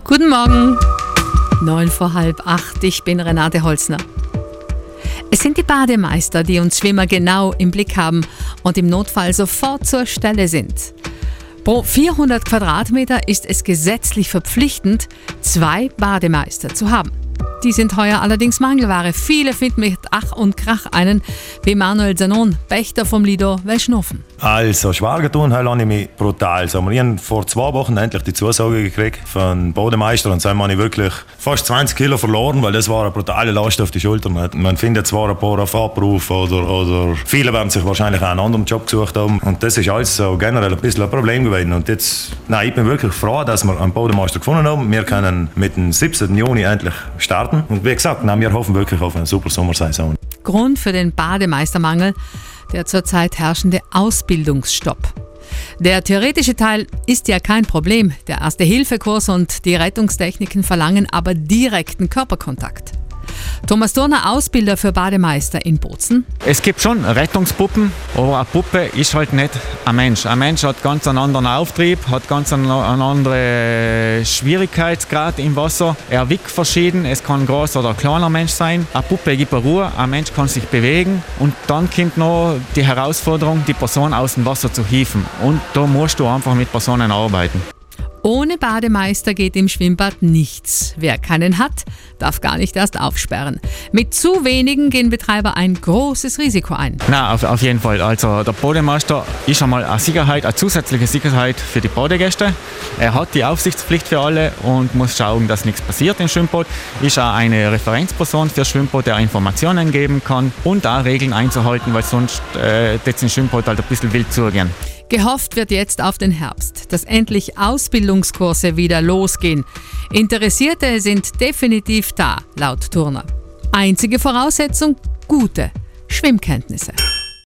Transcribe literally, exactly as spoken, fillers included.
Guten Morgen, neun vor halb acht, ich bin Renate Holzner. Es sind die Bademeister, die uns Schwimmer genau im Blick haben und im Notfall sofort zur Stelle sind. Pro vierhundert Quadratmeter ist es gesetzlich verpflichtend, zwei Bademeister zu haben. Die sind heuer allerdings Mangelware. Viele finden mit Ach und Krach einen, wie Manuel Zanon, Pächter vom Lido Welschnofen. Also, schwer getan habe ich mich brutal. Also, wir haben vor zwei Wochen endlich die Zusage gekriegt von Bademeister und seitdem habe ich wirklich fast zwanzig Kilo verloren, weil das war eine brutale Last auf die Schultern. Man findet zwar ein paar auf Abruf oder, oder viele werden sich wahrscheinlich auch einen anderen Job gesucht haben und das ist alles so generell ein bisschen ein Problem gewesen. Und jetzt, nein, ich bin wirklich froh, dass wir einen Bademeister gefunden haben. Wir können mit dem siebzehnten Juni endlich starten. Und wie gesagt, nein, wir hoffen wirklich auf eine super Sommersaison. Grund für den Bademeistermangel, der zurzeit herrschende Ausbildungsstopp. Der theoretische Teil ist ja kein Problem. Der Erste-Hilfe-Kurs und die Rettungstechniken verlangen aber direkten Körperkontakt. Thomas Turner, Ausbilder für Bademeister in Bozen. Es gibt schon Rettungspuppen, aber eine Puppe ist halt nicht ein Mensch. Ein Mensch hat ganz einen anderen Auftrieb, hat ganz einen, einen anderen Schwierigkeitsgrad im Wasser. Er wiegt verschieden, es kann ein großer oder ein kleiner Mensch sein. Eine Puppe gibt eine Ruhe, ein Mensch kann sich bewegen und dann kommt noch die Herausforderung, die Person aus dem Wasser zu hieven. Und da musst du einfach mit Personen arbeiten. Ohne Bademeister geht im Schwimmbad nichts. Wer keinen hat, darf gar nicht erst aufsperren. Mit zu wenigen gehen Betreiber ein großes Risiko ein. Nein, auf, auf jeden Fall. Also der Bademeister ist einmal eine Sicherheit, eine zusätzliche Sicherheit für die Badegäste. Er hat die Aufsichtspflicht für alle und muss schauen, dass nichts passiert im Schwimmbad. Ist auch eine Referenzperson für das Schwimmbad, der Informationen geben kann und auch Regeln einzuhalten, weil sonst äh, jetzt im Schwimmbad halt ein bisschen wild zugehen. Gehofft wird jetzt auf den Herbst, dass endlich Ausbildungskurse wieder losgehen. Interessierte sind definitiv da, laut Turner. Einzige Voraussetzung: gute Schwimmkenntnisse.